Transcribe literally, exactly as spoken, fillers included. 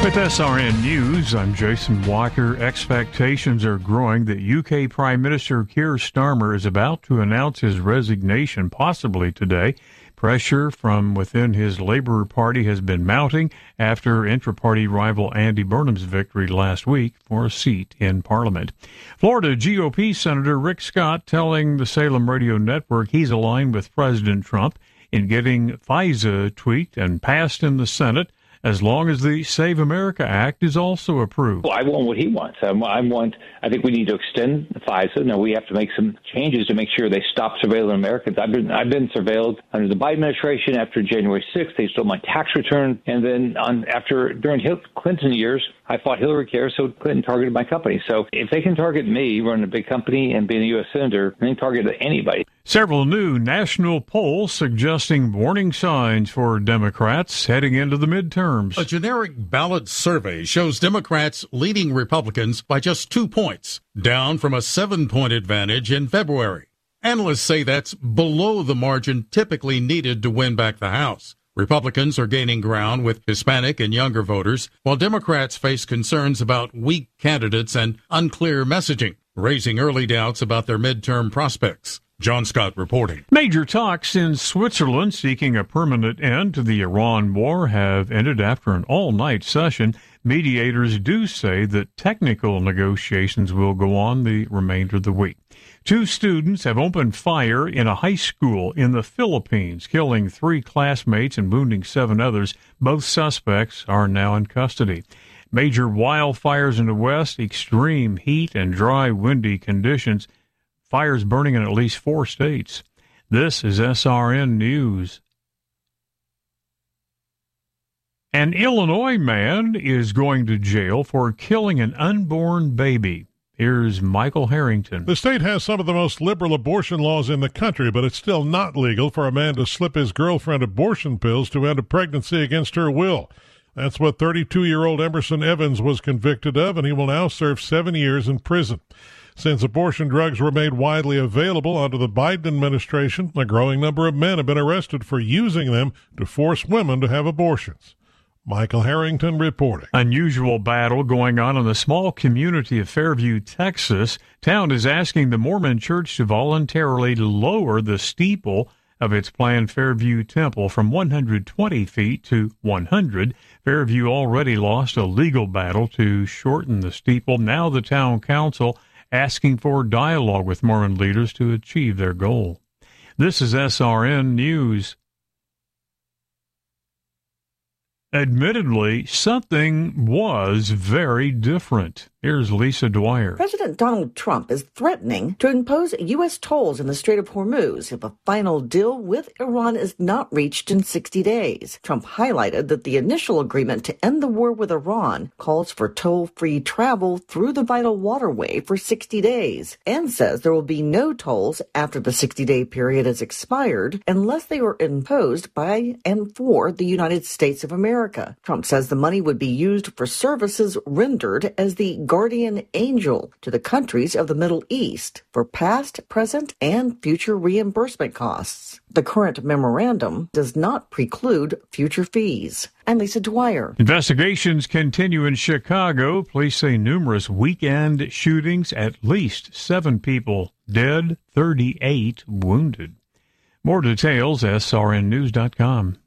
With S R N News, I'm Jason Walker. Expectations are growing that U K Prime Minister Keir Starmer is about to announce his resignation, possibly today. Pressure from within his Labour Party has been mounting after intra-party rival Andy Burnham's victory last week for a seat in Parliament. Florida G O P Senator Rick Scott telling the Salem Radio Network he's aligned with President Trump in getting FISA tweaked and passed in the Senate, as long as the Save America Act is also approved. Well, I want what he wants. I want. I think we need to extend FISA. Now we have to make some changes to make sure they stop surveilling Americans. I've been I've been surveilled under the Biden administration after January sixth. They stole my tax return, and then on after during Clinton years, I fought Hillary Care, so Clinton targeted my company. So if they can target me, running a big company and being a U S senator, they can target anybody. Several new national polls suggesting warning signs for Democrats heading into the midterms. A generic ballot survey shows Democrats leading Republicans by just two points, down from a seven-point advantage in February. Analysts say that's below the margin typically needed to win back the House. Republicans are gaining ground with Hispanic and younger voters, while Democrats face concerns about weak candidates and unclear messaging, raising early doubts about their midterm prospects. John Scott reporting. Major talks in Switzerland seeking a permanent end to the Iran war have ended after an all-night session. Mediators do say that technical negotiations will go on the remainder of the week. Two students have opened fire in a high school in the Philippines, killing three classmates and wounding seven others. Both suspects are now in custody. Major wildfires in the west, extreme heat and dry, windy conditions. Fires burning in at least four states. This is S R N News. An Illinois man is going to jail for killing an unborn baby. Here's Michael Harrington. The state has some of the most liberal abortion laws in the country, but it's still not legal for a man to slip his girlfriend abortion pills to end a pregnancy against her will. That's what thirty-two-year-old Emerson Evans was convicted of, and he will now serve seven years in prison. Since abortion drugs were made widely available under the Biden administration, a growing number of men have been arrested for using them to force women to have abortions. Michael Harrington reporting. Unusual battle going on in the small community of Fairview, Texas. Town is asking the Mormon Church to voluntarily lower the steeple of its planned Fairview Temple from one hundred twenty feet to one hundred. Fairview already lost a legal battle to shorten the steeple. Now the town council asking for dialogue with Mormon leaders to achieve their goal. This is S R N News. Admittedly, something was very different. Here's Lisa Dwyer. President Donald Trump is threatening to impose U S tolls in the Strait of Hormuz if a final deal with Iran is not reached in sixty days. Trump highlighted that the initial agreement to end the war with Iran calls for toll-free travel through the vital waterway for sixty days and says there will be no tolls after the sixty-day period has expired unless they are imposed by and for the United States of America. Trump says the money would be used for services rendered as the guardian angel to the countries of the Middle East for past, present, and future reimbursement costs. The current memorandum does not preclude future fees. I'm Lisa Dwyer. Investigations continue in Chicago. Police say numerous weekend shootings, at least seven people dead, thirty-eight wounded. More details, S R N news dot com.